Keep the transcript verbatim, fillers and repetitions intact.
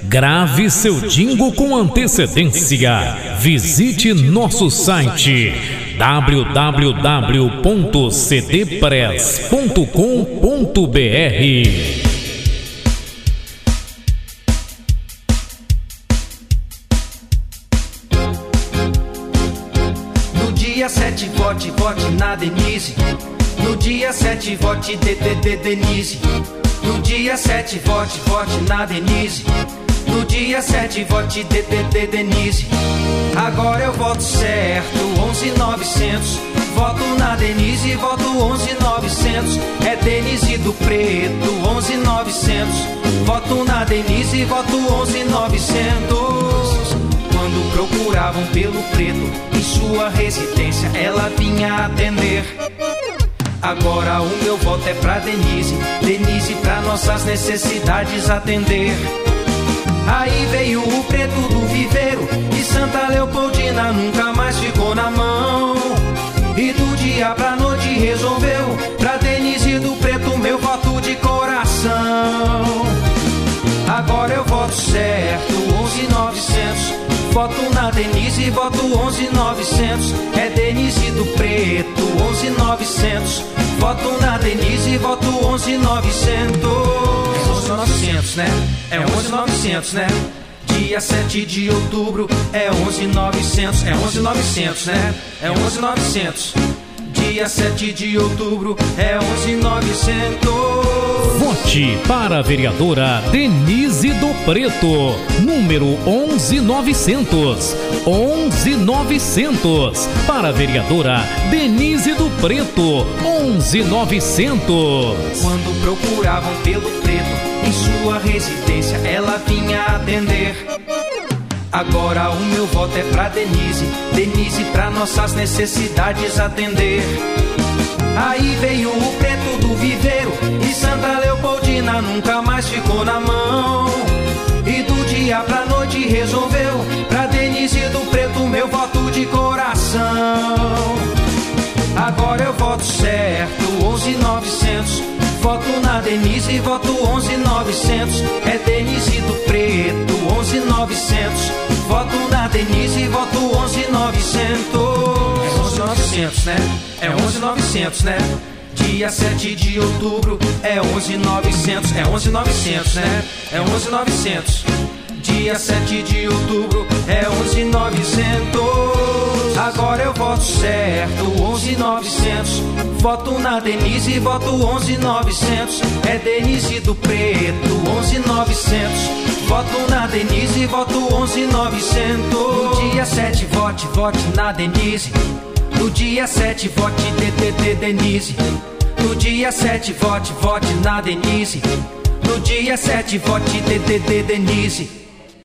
Grave seu jingle com antecedência. Visite nosso site w w w ponto c d press ponto com ponto b r. No dia sete, vote, vote na Denise. No dia sete, vote D D D Denise. No dia sete, vote, vote na Denise. No dia sete, vote D D D Denise. Agora eu voto certo, onze mil e novecentos. Voto na Denise, voto onze mil e novecentos. É Denise do Preto, onze mil e novecentos. Voto na Denise, voto onze mil e novecentos. Quando procuravam pelo Preto em sua residência, ela vinha atender. Agora o meu voto é pra Denise, Denise pra nossas necessidades atender. Aí veio o Preto do Viveiro e Santa Leopoldina nunca mais ficou na mão. E do dia pra noite resolveu pra Denise do Preto meu voto de coração. Agora eu voto certo, onze mil e novecentos. Voto na Denise, voto onze mil e novecentos. É Denise do Preto, onze mil e novecentos. Voto na Denise, voto onze mil e novecentos. É onze mil e novecentos, né? É onze mil e novecentos, né? Dia sete de outubro é onze mil e novecentos. É onze mil e novecentos, né? É onze mil e novecentos. Dia sete de outubro é onze mil e novecentos. Vote para a vereadora Denise do Preto, número onze mil e novecentos. onze mil e novecentos. Para a vereadora Denise do Preto, onze mil e novecentos. Quando procuravam pelo Preto em sua residência, ela vinha atender. Agora o meu voto é pra Denise, Denise pra nossas necessidades atender. Aí veio o Preto do Viveiro e Santa Leopoldina nunca mais ficou na mão. E do dia pra noite resolveu pra Denise do Preto meu voto de coração. Agora eu voto certo, onze mil e novecentos. Voto na Denise, voto onze mil e novecentos. É Denise do Preto, onze mil e novecentos. Voto na Denise, voto onze mil e novecentos. É onze mil e novecentos, né? É onze mil e novecentos, né? Dia sete de outubro é onze mil e novecentos. É onze mil e novecentos, né? É onze mil e novecentos. Dia sete de outubro é onze mil e novecentos. Agora eu voto certo, onze mil e novecentos. Voto na Denise, voto onze mil e novecentos. É Denise do Preto, onze mil e novecentos. Voto na Denise, voto onze mil e novecentos. No dia sete, vote, vote na Denise. No dia sete, vote D D D Denise. No dia sete, vote, vote na Denise. No dia sete, vote D D D Denise.